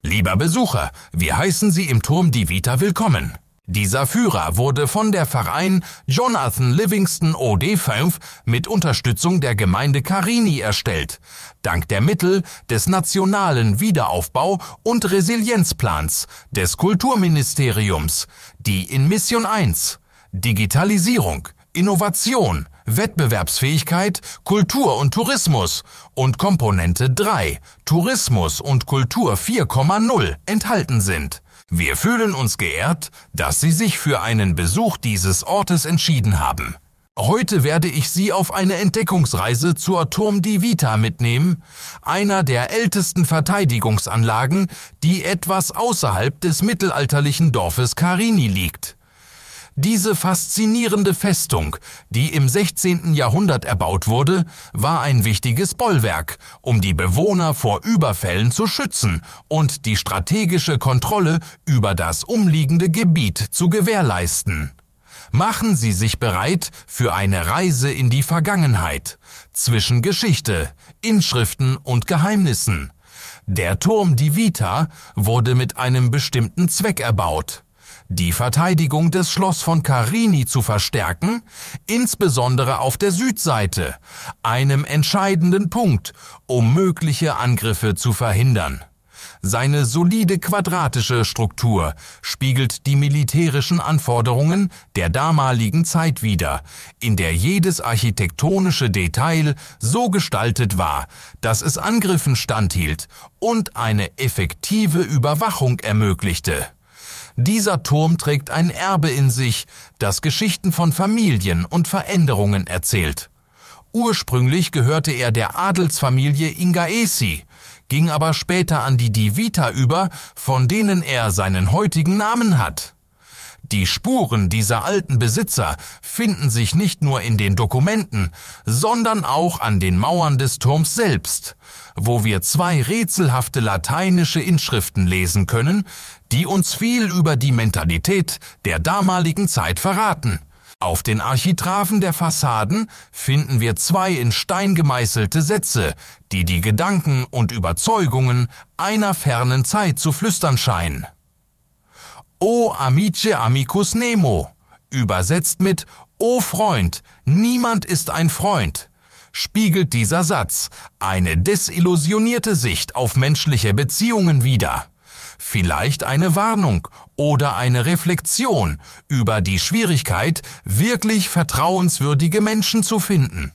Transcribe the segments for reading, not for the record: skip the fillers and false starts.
Lieber Besucher, wir heißen Sie im Turm di Vita willkommen. Dieser Führer wurde von der Verein Jonathan Livingston OD5 mit Unterstützung der Gemeinde Carini erstellt, dank der Mittel des Nationalen Wiederaufbau- und Resilienzplans des Kulturministeriums, die in Mission 1 Digitalisierung, Innovation, Wettbewerbsfähigkeit, Kultur und Tourismus und Komponente 3 Tourismus und Kultur 4,0 enthalten sind. Wir fühlen uns geehrt, dass Sie sich für einen Besuch dieses Ortes entschieden haben. Heute werde ich Sie auf eine Entdeckungsreise zur Turm di Vita mitnehmen, einer der ältesten Verteidigungsanlagen, die etwas außerhalb des mittelalterlichen Dorfes Carini liegt. Diese faszinierende Festung, die im 16. Jahrhundert erbaut wurde, war ein wichtiges Bollwerk, um die Bewohner vor Überfällen zu schützen und die strategische Kontrolle über das umliegende Gebiet zu gewährleisten. Machen Sie sich bereit für eine Reise in die Vergangenheit, zwischen Geschichte, Inschriften und Geheimnissen. Der Turm di Vita wurde mit einem bestimmten Zweck erbaut: die Verteidigung des Schloss von Carini zu verstärken, insbesondere auf der Südseite, einem entscheidenden Punkt, um mögliche Angriffe zu verhindern. Seine solide quadratische Struktur spiegelt die militärischen Anforderungen der damaligen Zeit wider, in der jedes architektonische Detail so gestaltet war, dass es Angriffen standhielt und eine effektive Überwachung ermöglichte. Dieser Turm trägt ein Erbe in sich, das Geschichten von Familien und Veränderungen erzählt. Ursprünglich gehörte er der Adelsfamilie Ingaesi, ging aber später an die di Vita über, von denen er seinen heutigen Namen hat. Die Spuren dieser alten Besitzer finden sich nicht nur in den Dokumenten, sondern auch an den Mauern des Turms selbst, wo wir 2 rätselhafte lateinische Inschriften lesen können, die uns viel über die Mentalität der damaligen Zeit verraten. Auf den Architraven der Fassaden finden wir 2 in Stein gemeißelte Sätze, die die Gedanken und Überzeugungen einer fernen Zeit zu flüstern scheinen. O amice amicus nemo, übersetzt mit O Freund, niemand ist ein Freund, spiegelt dieser Satz eine desillusionierte Sicht auf menschliche Beziehungen wider. Vielleicht eine Warnung oder eine Reflexion über die Schwierigkeit, wirklich vertrauenswürdige Menschen zu finden.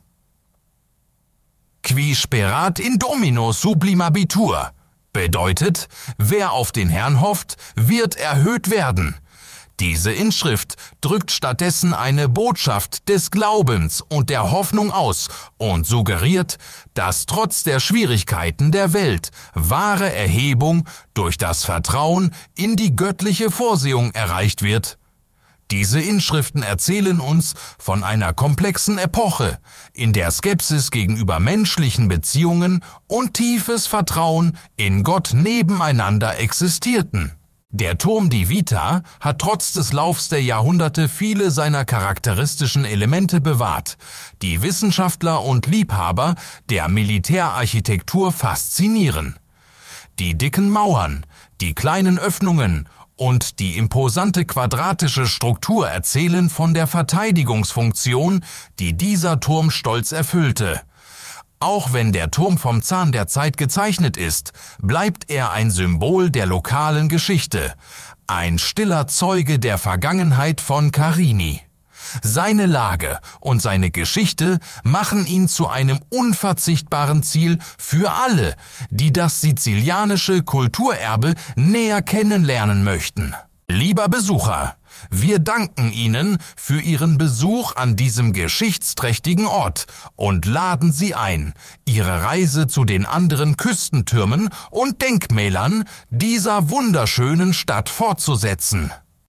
Qui sperat in Domino sublimabitur bedeutet, wer auf den Herrn hofft, wird erhöht werden. Diese Inschrift drückt stattdessen eine Botschaft des Glaubens und der Hoffnung aus und suggeriert, dass trotz der Schwierigkeiten der Welt wahre Erhebung durch das Vertrauen in die göttliche Vorsehung erreicht wird. Diese Inschriften erzählen uns von einer komplexen Epoche, in der Skepsis gegenüber menschlichen Beziehungen und tiefes Vertrauen in Gott nebeneinander existierten. Der Turm di Vita hat trotz des Laufs der Jahrhunderte viele seiner charakteristischen Elemente bewahrt, die Wissenschaftler und Liebhaber der Militärarchitektur faszinieren. Die dicken Mauern, die kleinen Öffnungen und die imposante quadratische Struktur erzählen von der Verteidigungsfunktion, die dieser Turm stolz erfüllte. Auch wenn der Turm vom Zahn der Zeit gezeichnet ist, bleibt er ein Symbol der lokalen Geschichte, ein stiller Zeuge der Vergangenheit von Carini. Seine Lage und seine Geschichte machen ihn zu einem unverzichtbaren Ziel für alle, die das sizilianische Kulturerbe näher kennenlernen möchten. Lieber Besucher, wir danken Ihnen für Ihren Besuch an diesem geschichtsträchtigen Ort und laden Sie ein, Ihre Reise zu den anderen Küstentürmen und Denkmälern dieser wunderschönen Stadt fortzusetzen.